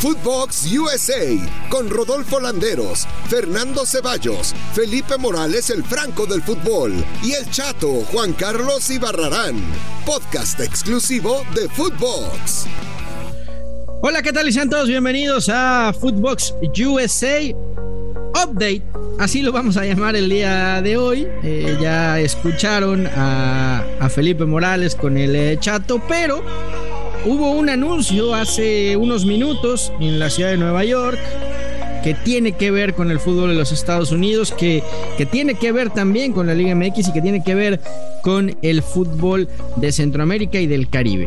Footbox USA, con Rodolfo Landeros, Fernando Ceballos, Felipe Morales, el Franco del fútbol, y el Chato Juan Carlos Ibarrarán. Podcast exclusivo de Footbox. Hola, ¿qué tal? Y sean todos bienvenidos a Footbox USA Update. Así lo vamos a llamar el día de hoy. Ya escucharon a Felipe Morales con el Chato, pero hubo un anuncio hace unos minutos en la ciudad de Nueva York que tiene que ver con el fútbol de los Estados Unidos, que tiene que ver también con la Liga MX y que tiene que ver con el fútbol de Centroamérica y del Caribe.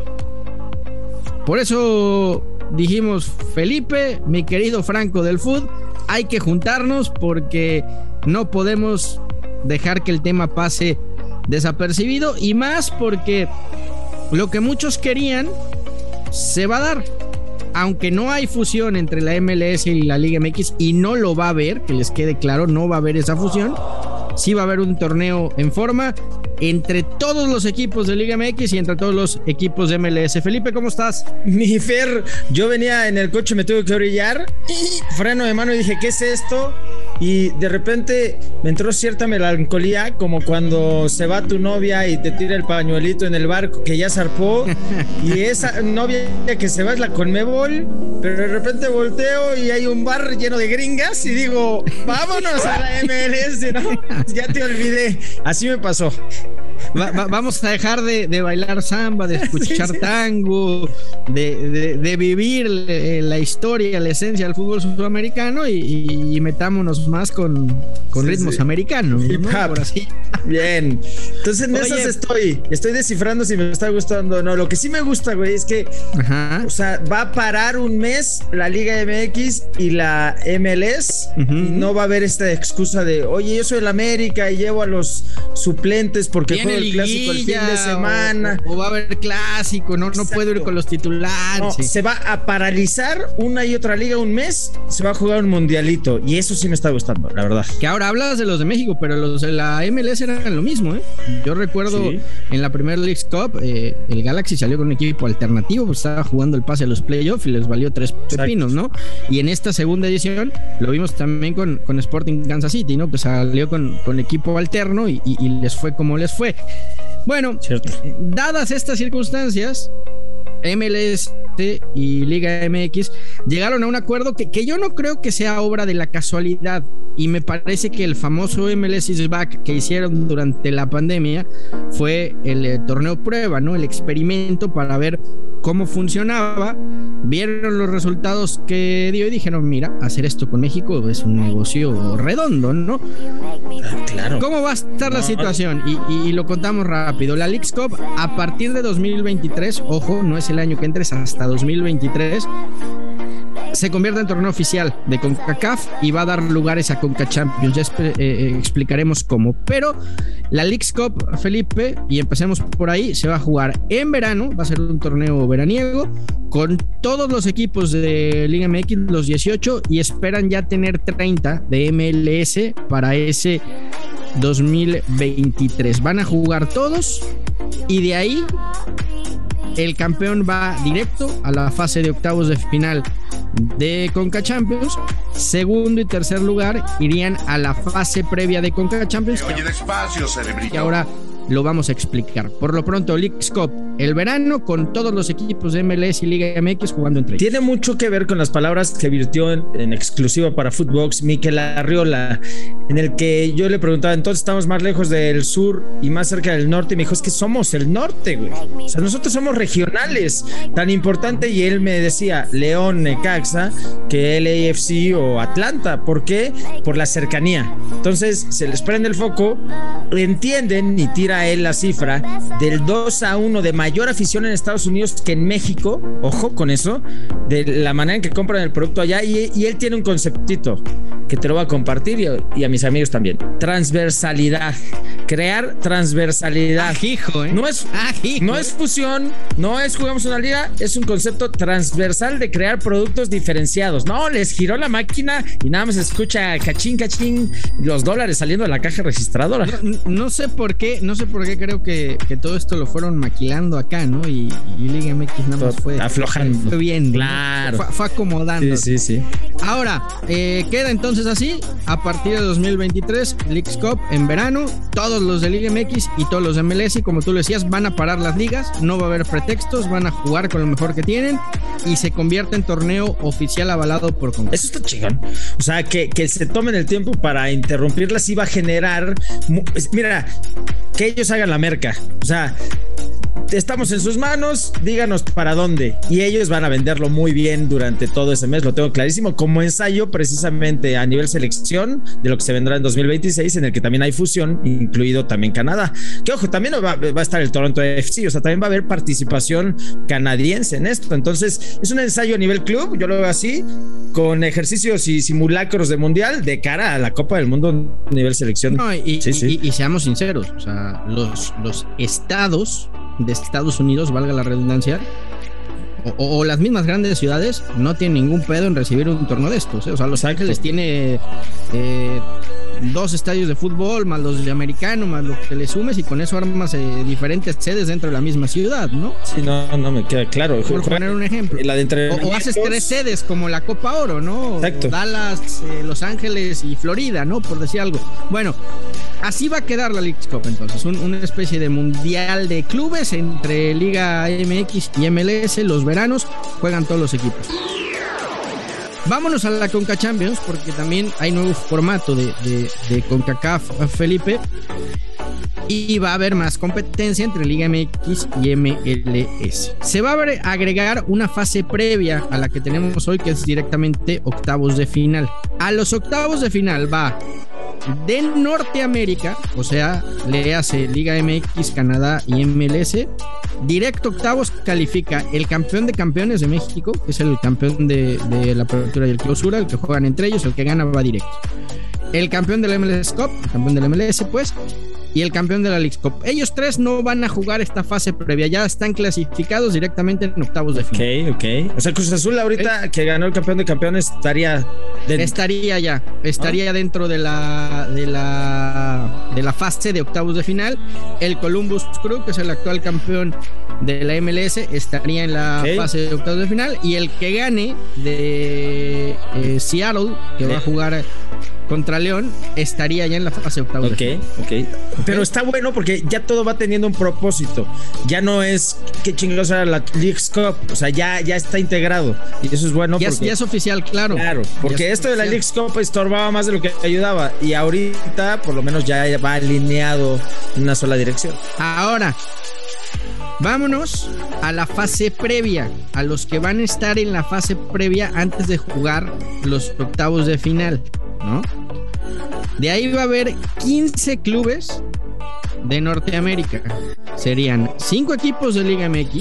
Por eso dijimos, Felipe, mi querido Franco del fútbol, hay que juntarnos porque no podemos dejar que el tema pase desapercibido, y más porque lo que muchos querían se va a dar. Aunque no hay fusión entre la MLS y la Liga MX, y no lo va a haber, que les quede claro, no va a haber esa fusión. Sí va a haber un torneo en forma entre todos los equipos de Liga MX y entre todos los equipos de MLS. Felipe, ¿cómo estás? Mi Fer, yo venía en el coche, me tuve que orillar, freno de mano y dije, ¿qué es esto? Y de repente me entró cierta melancolía, como cuando se va tu novia y te tira el pañuelito en el barco que ya zarpó, y esa novia que se va es la Conmebol, pero de repente volteo y hay un bar lleno de gringas y digo, vámonos a la MLS, ¿no? Ya te olvidé, así me pasó. Vamos a dejar de bailar samba, de escuchar tango, de vivir la historia, la esencia del fútbol sudamericano y metámonos más con ritmos americanos, ¿no? Por así. Bien, entonces en esas estoy descifrando si me está gustando o no. Lo que sí me gusta, güey, es que o sea, va a parar un mes la Liga MX y la MLS, y no va a haber esta excusa de, oye, yo soy el América y llevo a los suplentes porque juego el clásico el fin de semana, o va a haber clásico, no puedo ir con los titulares. No, se va a paralizar una y otra liga un mes, se va a jugar un mundialito, y eso sí me está gustando, la verdad. Que ahora hablas de los de México, pero los de la MLS eran lo mismo, ¿eh? Yo recuerdo en la Premier League Cup, el Galaxy salió con un equipo alternativo, pues estaba jugando el pase a los playoffs y les valió 3 pepinos, ¿no? Y en esta segunda edición lo vimos también con Sporting Kansas City, ¿no? Pues salió con equipo alterno y les fue como les fue. Bueno, dadas estas circunstancias, MLS y Liga MX llegaron a un acuerdo que yo no creo que sea obra de la casualidad, y me parece que el famoso MLS is back que hicieron durante la pandemia fue el torneo prueba, ¿no? El experimento para ver cómo funcionaba. Vieron los resultados que dio y dijeron, mira, hacer esto con México es un negocio redondo, ¿no? Claro. ¿Cómo va a estar la situación? Y lo contamos rápido. La Leagues Cup, a partir de 2023, ojo, no es el año que entres, hasta 2023, se convierte en torneo oficial de CONCACAF y va a dar lugares a CONCA Champions. Ya explicaremos cómo. Pero la Leagues Cup, Felipe, y empecemos por ahí, se va a jugar en verano, va a ser un torneo veraniego con todos los equipos de Liga MX, los 18, y esperan ya tener 30 de MLS para ese 2023. Van a jugar todos y de ahí el campeón va directo a la fase de octavos de final de CONCA Champions. Segundo y tercer lugar irían a la fase previa de CONCA Champions. Oye, despacio, cerebrito. Y ahora lo vamos a explicar. Por lo pronto, Leagues Cup el verano, con todos los equipos de MLS y Liga MX jugando entre ellos. Tiene mucho que ver con las palabras que virtió en exclusiva para Footbox Mikel Arriola, en el que yo le preguntaba, entonces estamos más lejos del sur y más cerca del norte, y me dijo, es que somos el norte, güey. O sea, nosotros somos regionales, tan importante, y él me decía, León, Necaxa, que LAFC o Atlanta. ¿Por qué? Por la cercanía. Entonces se les prende el foco, entienden, y tira él la cifra del 2-1 de mayor afición en Estados Unidos que en México. Ojo con eso, de la manera en que compran el producto allá, y él tiene un conceptito. que te lo voy a compartir y a mis amigos también. Transversalidad. Crear transversalidad. Ajijo, ¿eh? No es fusión, no es jugamos una liga, es un concepto transversal de crear productos diferenciados. No, les giró la máquina y nada más se escucha cachín, los dólares saliendo de la caja registradora. No sé por qué creo que todo esto lo fueron maquilando acá, ¿no? Y Liga MX nada más fue aflojando. Fue bien, claro. Fue acomodando. Sí. Ahora, queda entonces así, a partir de 2023, Leagues Cup en verano, todos los de Liga MX y todos los de MLS, como tú lo decías, van a parar las ligas, no va a haber pretextos, van a jugar con lo mejor que tienen y se convierte en torneo oficial avalado por CONCACAF. Eso está chingón. O sea, que se tomen el tiempo para interrumpirlas y va a generar, mira, que ellos hagan la merca. O sea, estamos en sus manos, díganos para dónde. Y ellos van a venderlo muy bien durante todo ese mes, lo tengo clarísimo, como ensayo precisamente a nivel selección de lo que se vendrá en 2026, en el que también hay fusión, incluido también Canadá. Que ojo, también va a estar el Toronto FC, o sea, también va a haber participación canadiense en esto. Entonces, es un ensayo a nivel club, yo lo veo así, con ejercicios y simulacros de mundial de cara a la Copa del Mundo a nivel selección. No, y seamos sinceros, o sea, los estados de Estados Unidos, valga la redundancia, o las mismas grandes ciudades no tienen ningún pedo en recibir un torneo de estos, ¿eh? O sea, Los Ángeles tiene 2 estadios de fútbol, más los de americano, más lo que le sumes, y con eso armas diferentes sedes dentro de la misma ciudad, ¿no? Sí, no me queda claro. Por poner un ejemplo. La de o haces 3 sedes como la Copa Oro, ¿no? Exacto. Dallas, Los Ángeles y Florida, ¿no? Por decir algo. Bueno, así va a quedar la Leagues Cup entonces, una especie de mundial de clubes entre Liga MX y MLS. Los veranos juegan todos los equipos. Vámonos a la Conca Champions, porque también hay nuevo formato de CONCACAF, Felipe, y va a haber más competencia entre Liga MX y MLS. Se va a agregar una fase previa a la que tenemos hoy, que es directamente octavos de final. A los octavos de final va de Norteamérica, o sea, le hace Liga MX, Canadá y MLS. Directo octavos califica el campeón de campeones de México, que es el campeón de la apertura y el clausura, el que juegan entre ellos, el que gana va directo. El campeón de la MLS Cup, el campeón de la MLS, pues, y el campeón de la Leagues Cup. Ellos 3 no van a jugar esta fase previa, ya están clasificados directamente en octavos de final. Ok. O sea, Cruz Azul ahorita que ganó el campeón de campeones estaría dentro de la fase de octavos de final. El Columbus Crew, que es el actual campeón de la MLS, estaría en la fase de octavos de final, y el que gane de Seattle, que va a jugar contra León, estaría ya en la fase octavos de final. Pero está bueno porque ya todo va teniendo un propósito. Ya no es qué chingados era la Leagues Cup, o sea, ya está integrado, y eso es bueno. Ya es oficial, claro. Porque esto de la Leagues Cup estorbaba más de lo que ayudaba, y ahorita por lo menos ya va alineado en una sola dirección. Ahora, vámonos a la fase previa, a los que van a estar en la fase previa antes de jugar los octavos de final, ¿no? De ahí va a haber 15 clubes de Norteamérica. Serían 5 equipos de Liga MX,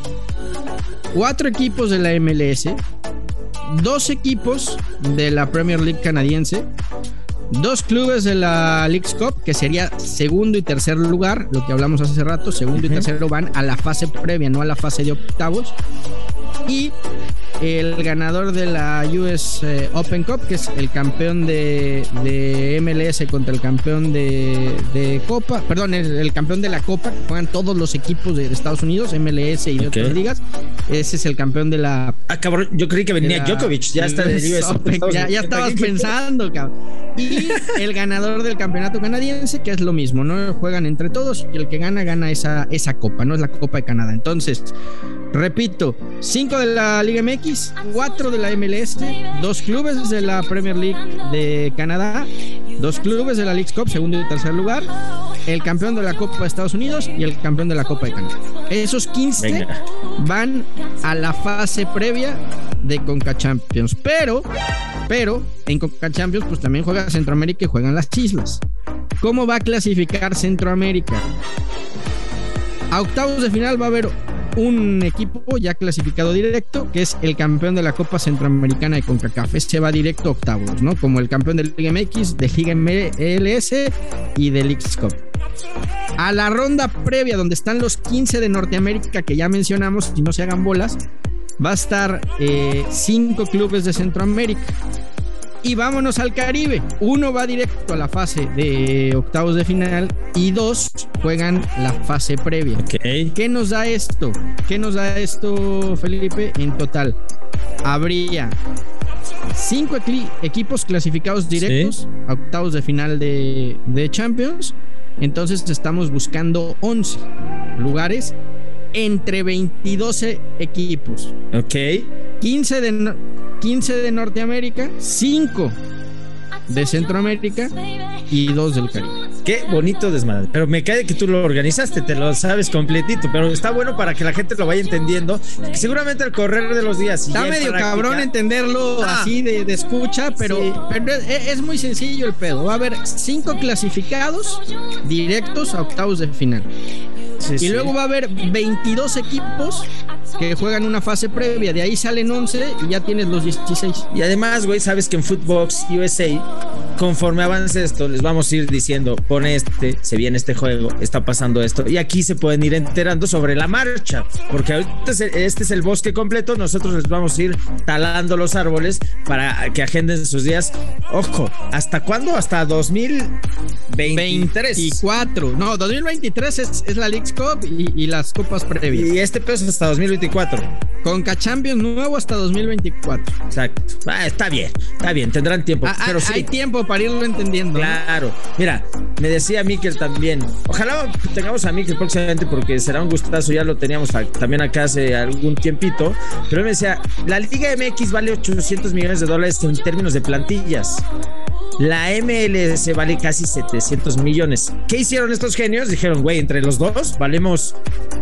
4 equipos de la MLS, 2 equipos de la Premier League canadiense, 2 clubes de la Leagues Cup, que sería segundo y tercer lugar, lo que hablamos hace rato. Segundo y tercero van a la fase previa, no a la fase de octavos. Y el ganador de la US Open Cup, que es el campeón de MLS contra el campeón de Copa, perdón, el campeón de la Copa, que juegan todos los equipos de Estados Unidos, MLS y de otras ligas. Ese es el campeón de la... cabrón, yo creí que venía Djokovic, ya está en el US Open. Ya estabas pensando, cabrón. Y el ganador del campeonato canadiense, que es lo mismo, ¿no? Juegan entre todos y el que gana esa copa, ¿no? Es la Copa de Canadá. Entonces, repito, 5 de la Liga MX, 4 de la MLS, 2 clubes de la Premier League de Canadá, 2 clubes de la Leagues Cup, segundo y tercer lugar, el campeón de la Copa de Estados Unidos y el campeón de la Copa de Canadá. Esos 15 van a la fase previa de Conca Champions. Pero en Conca Champions pues también juega Centroamérica y juegan las islas. ¿Cómo va a clasificar Centroamérica? A octavos de final va a haber un equipo ya clasificado directo, que es el campeón de la Copa Centroamericana de CONCACAF. Este va directo a octavos, ¿no? Como el campeón de Liga MX, de Liga MLS y de Leagues Cup. A la ronda previa, donde están los 15 de Norteamérica que ya mencionamos, y no se hagan bolas, va a estar 5 clubes de Centroamérica. Y vámonos al Caribe. 1 va directo a la fase de octavos de final y 2 juegan la fase previa. Okay. ¿Qué nos da esto? Felipe? En total, habría 5 equipos clasificados directos a octavos de final de Champions. Entonces estamos buscando 11 lugares entre 22 equipos. Ok. 15 de Norteamérica, 5 de Centroamérica y 2 del Caribe. Qué bonito desmadre. Pero me cae que tú lo organizaste, te lo sabes completito. Pero está bueno para que la gente lo vaya entendiendo. Seguramente al correr de los días. Está medio cabrón entenderlo así de escucha, pero es muy sencillo el pedo. Va a haber 5 clasificados directos a octavos de final. Y luego va a haber 22 equipos que juegan una fase previa. De ahí salen 11 y ya tienes los 16. Y además, güey, sabes que en Footbox USA, conforme avance esto, les vamos a ir diciendo, pone se viene este juego, está pasando esto. Y aquí se pueden ir enterando sobre la marcha. Porque ahorita este es el bosque completo. Nosotros les vamos a ir talando los árboles para que agenden sus días. Ojo, ¿hasta cuándo? Hasta 2023. 24. No, 2023 es la Leagues Cup y las copas previas. Y este peso hasta 2024. CONCACHAMPIONS nuevo hasta 2024. Exacto. Está bien, tendrán tiempo. Pero sí, hay tiempo para irlo entendiendo. Claro. ¿No? Mira, me decía Mikel también. Ojalá tengamos a Mikel próximamente porque será un gustazo. Ya lo teníamos también acá hace algún tiempito. Pero él me decía, la Liga MX vale $800 millones en términos de plantillas. La MLS vale casi 700 millones. ¿Qué hicieron estos genios? Dijeron, güey, entre los dos valemos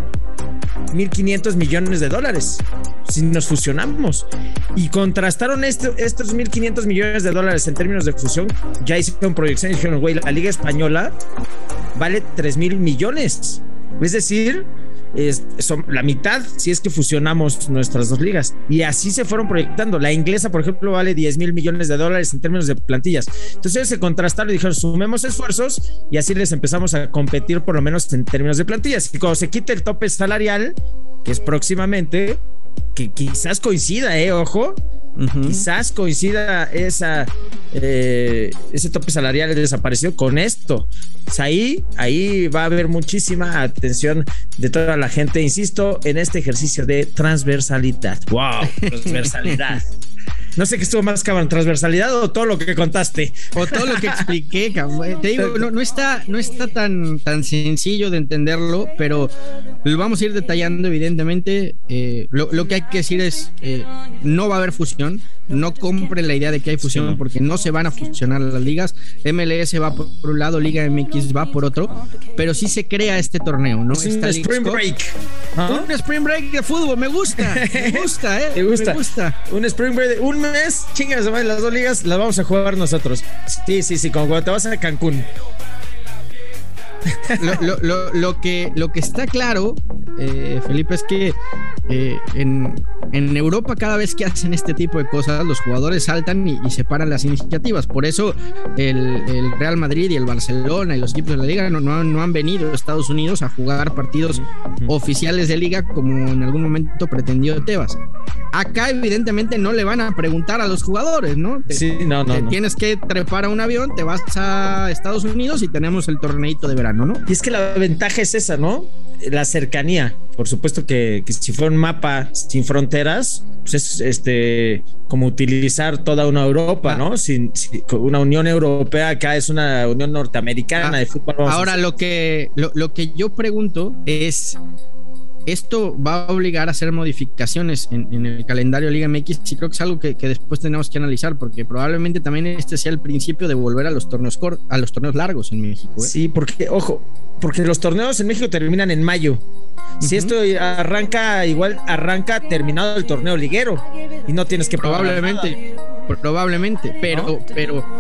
$1,500 millones si nos fusionamos. Y contrastaron estos $1,500 millones en términos de fusión. Ya hicieron proyección y dijeron, güey, la Liga Española vale 3,000 millones. Es decir, son la mitad si es que fusionamos nuestras dos ligas. Y así se fueron proyectando. La inglesa, por ejemplo, vale $10,000 millones en términos de plantillas. Entonces ellos se contrastaron y dijeron, sumemos esfuerzos y así les empezamos a competir por lo menos en términos de plantillas. Y cuando se quite el tope salarial, que es próximamente, que quizás coincida, ojo, quizás coincida ese tope salarial desapareció con esto. Pues ahí va a haber muchísima atención de toda la gente, insisto, en este ejercicio de transversalidad. ¡Wow! Transversalidad. No sé qué estuvo más, cabrón, transversalidad o todo lo que contaste. O todo lo que expliqué, cabrón. Te digo, no está tan sencillo de entenderlo, pero lo vamos a ir detallando, evidentemente. Lo que hay que decir es, no va a haber fusión. No compren la idea de que hay fusión, porque no se van a fusionar las ligas. MLS va por un lado, Liga MX va por otro, pero sí se crea este torneo, ¿no? Es un spring break. ¿Ah? Un spring break de fútbol, me gusta, ¿Te gusta? Me gusta. Un spring break de un mes, chingas, las dos ligas las vamos a jugar nosotros. Sí, como cuando te vas a Cancún. Lo que está claro, Felipe, es que en Europa, cada vez que hacen este tipo de cosas, los jugadores saltan y separan las iniciativas. Por eso el Real Madrid y el Barcelona y los equipos de la liga no han venido a Estados Unidos a jugar partidos oficiales de liga como en algún momento pretendió Tebas. Acá evidentemente no le van a preguntar a los jugadores, ¿no? No. Tienes que trepar a un avión, te vas a Estados Unidos y tenemos el torneito de verano, ¿no? Y es que la ventaja es esa, ¿no? La cercanía. Por supuesto que si fuera un mapa sin fronteras, pues es como utilizar toda una Europa, ¿no? Una Unión Europea, acá es una Unión Norteamericana de fútbol. Ahora lo que yo pregunto es, ¿esto va a obligar a hacer modificaciones en el calendario de Liga MX? Sí, creo que es algo que después tenemos que analizar, porque probablemente también este sea el principio de volver a los torneos largos en México. Sí, porque los torneos en México terminan en mayo. Si esto arranca terminado el torneo liguero y no tienes que probablemente, pero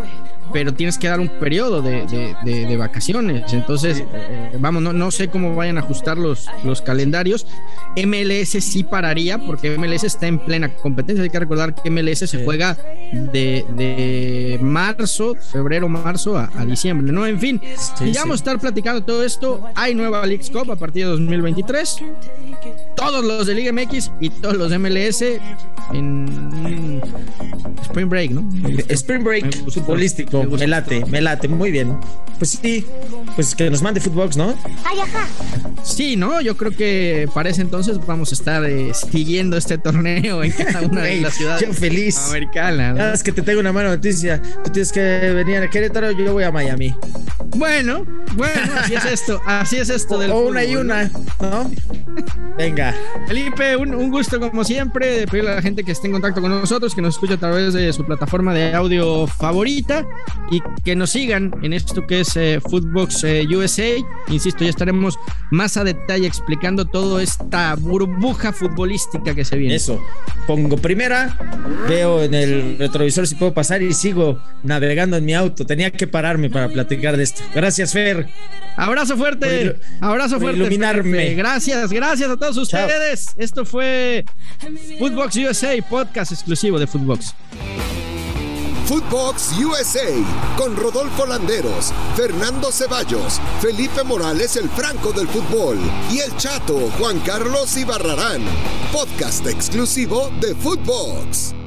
pero tienes que dar un periodo de vacaciones. Entonces, vamos, no sé cómo vayan a ajustar los calendarios. MLS sí pararía, porque MLS está en plena competencia. Hay que recordar que MLS se juega de febrero-marzo a diciembre, ¿no? En fin, y ya vamos a estar platicando todo esto. Hay nueva Leagues Cup a partir de 2023. Todos los de Liga MX y todos los de MLS en Spring Break, ¿no? Spring Break futbolístico. Me late, muy bien. Pues sí, pues que nos mande Footbox, ¿no? Sí, ¿no? Yo creo que para ese entonces vamos a estar siguiendo este torneo en cada una de las ciudades yo feliz americanas, ¿no? Es que te tengo una mala noticia. Tú tienes que venir a Querétaro, yo voy a Miami. Bueno, así es esto del fútbol, una y una, ¿no? Venga. Felipe, un gusto como siempre, de pedirle a la gente que esté en contacto con nosotros, que nos escuche a través de su plataforma de audio favorita y que nos sigan en esto que es Footbox USA. Insisto, ya estaremos más a detalle explicando toda esta burbuja futbolística que se viene. Eso, pongo primera, veo en el retrovisor si puedo pasar y sigo navegando en mi auto. Tenía que pararme para platicar de esto. Gracias, Fer. Abrazo fuerte. Por iluminarme. Fer. Gracias a todos ustedes. Chao. Esto fue Footbox USA, podcast exclusivo de Footbox. Footbox USA, con Rodolfo Landeros, Fernando Ceballos, Felipe Morales, el Franco del fútbol, y el Chato, Juan Carlos Ibarrarán. Podcast exclusivo de Footbox.